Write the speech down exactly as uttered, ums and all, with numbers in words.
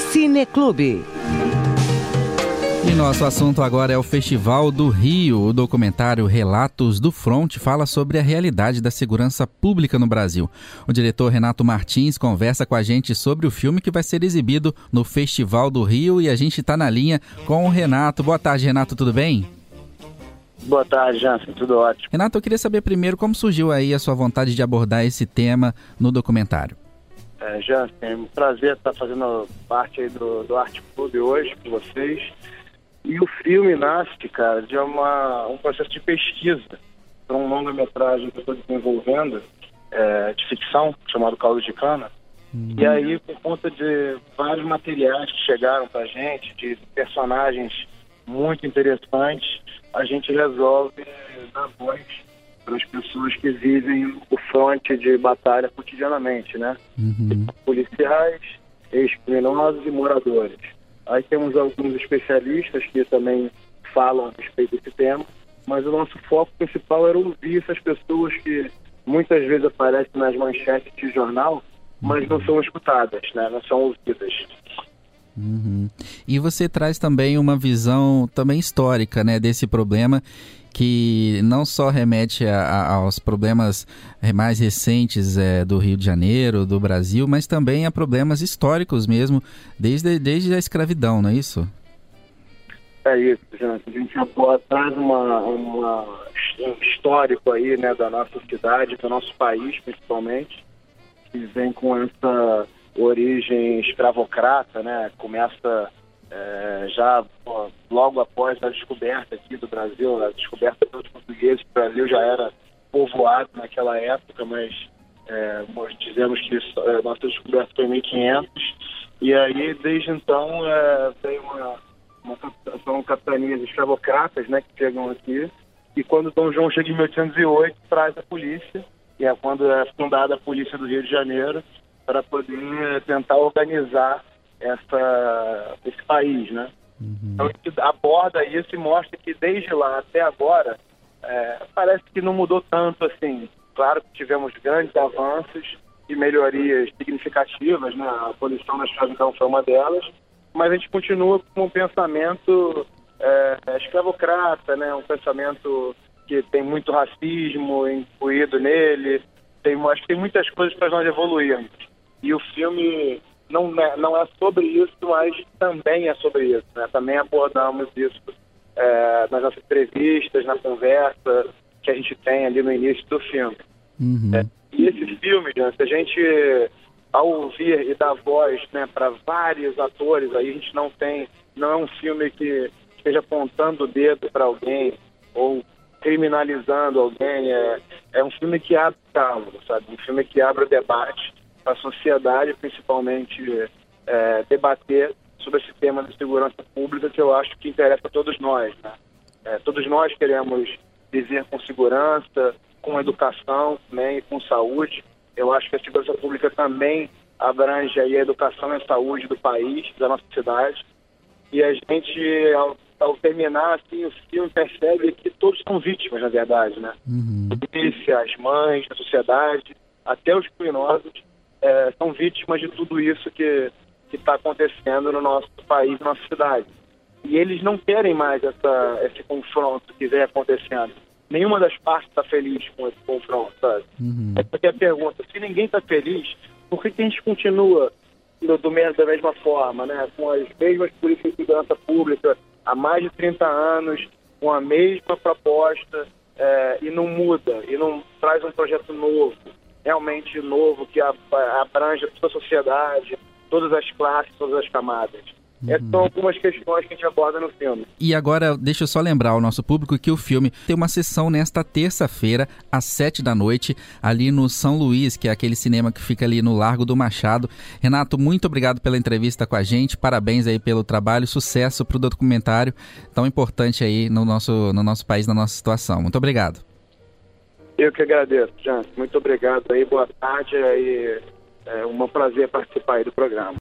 Cineclube. E nosso assunto agora é o Festival do Rio. O documentário Relatos do Front fala sobre a realidade da segurança pública no Brasil. O diretor Renato Martins conversa com a gente sobre o filme que vai ser exibido no Festival do Rio e a gente está na linha com o Renato. Boa tarde, Renato, tudo bem? Boa tarde, Jansen, tudo ótimo. Renato, eu queria saber primeiro como surgiu aí a sua vontade de abordar esse tema no documentário. É, Jansen, é um prazer estar fazendo parte aí do, do Arte Clube hoje com vocês. E o filme nasce, cara, de uma, um processo de pesquisa para um longa-metragem que eu estou desenvolvendo, é, de ficção, chamado Caldo de Cana. Uhum. E aí, por conta de vários materiais que chegaram para a gente, de personagens muito interessantes, a gente resolve dar voz para as pessoas que vivem o fronte de batalha cotidianamente, né? Uhum. Policiais, ex-criminosos e moradores. Aí temos alguns especialistas que também falam a respeito desse tema, mas o nosso foco principal era ouvir essas pessoas que muitas vezes aparecem nas manchetes de jornal, mas não são escutadas, né? Não são ouvidas. Uhum. E você traz também uma visão também histórica, né, desse problema, que não só remete a, a, aos problemas mais recentes é, do Rio de Janeiro, do Brasil, mas também a problemas históricos mesmo, desde, desde a escravidão, não é isso? É isso, gente. A gente aborda, traz uma, uma, um histórico aí, né, da nossa cidade, do nosso país, principalmente, que vem com essa origem escravocrata, né? Começa é, já pô, logo após a descoberta aqui do Brasil, a descoberta pelos portugueses. O Brasil já era povoado naquela época, mas é, nós dizemos que isso, é, nossa descoberta foi em mil e quinhentos, e aí desde então é, veio uma, uma são capitanias escravocratas, né, que chegam aqui, e quando Dom João chega em mil oitocentos e oito, traz a polícia, e é quando é fundada a Polícia do Rio de Janeiro, para poder tentar organizar essa, esse país, né? Uhum. Então a gente aborda isso e mostra que desde lá até agora é, parece que não mudou tanto assim. Claro que tivemos grandes avanços e melhorias significativas, né? A abolição da escravidão foi uma delas, mas a gente continua com um pensamento é, escravocrata, né? Um pensamento que tem muito racismo incluído nele. Tem, acho que tem muitas coisas para nós evoluirmos. E o filme não é, não é sobre isso, mas também é sobre isso, né? Também abordamos isso é, nas nossas entrevistas, na conversa que a gente tem ali no início do filme. Uhum. É, e esse filme, se a gente, ao ouvir e dar voz, né, para vários atores, aí a gente não tem, não é um filme que esteja apontando o dedo para alguém ou criminalizando alguém, é, é um filme que abre o diálogo, sabe? Um filme que abre o debate para a sociedade, principalmente, é, debater sobre esse tema de segurança pública, que eu acho que interessa a todos nós, né? É, todos nós queremos viver com segurança, com educação, né, e com saúde. Eu acho que a segurança pública também abrange aí a educação e a saúde do país, da nossa cidade. E a gente, ao, ao terminar assim, o filme, percebe que todos são vítimas, na verdade, né? Uhum. A polícia, as mães, a sociedade, até os criminosos, É, são vítimas de tudo isso que está acontecendo no nosso país, na nossa cidade. E eles não querem mais essa, esse confronto que vem acontecendo. Nenhuma das partes está feliz com esse confronto, sabe? Uhum. É porque a pergunta, se ninguém está feliz, por que, que a gente continua do, do mesmo, da mesma forma, né? Com as mesmas polícias de segurança pública há mais de trinta anos, com a mesma proposta, é, e não muda, e não traz um projeto novo, realmente novo, que abrange toda a sociedade, todas as classes, todas as camadas. Uhum. Essas são algumas questões que a gente aborda no filme. E agora, deixa eu só lembrar ao nosso público que o filme tem uma sessão nesta terça-feira, às sete da noite, ali no São Luís, que é aquele cinema que fica ali no Largo do Machado. Renato, muito obrigado pela entrevista com a gente, parabéns aí pelo trabalho, sucesso para o documentário tão importante aí no nosso, no nosso país, na nossa situação. Muito obrigado. Eu que agradeço, Jansen. Muito obrigado aí, boa tarde, e é um prazer participar aí do programa.